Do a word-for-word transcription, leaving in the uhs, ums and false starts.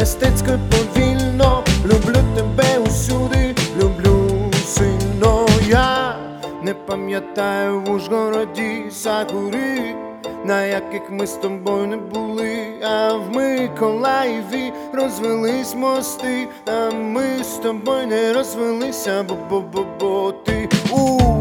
мистецько й повільно. Люблю тебе усюди, люблю сильно. Я не пам'ятаю в Ужгороді сакури, на яких ми з тобою не були. А в Миколаєві розвелись мости, а ми з тобою не розвелися, бо-бо-бо-бо ти у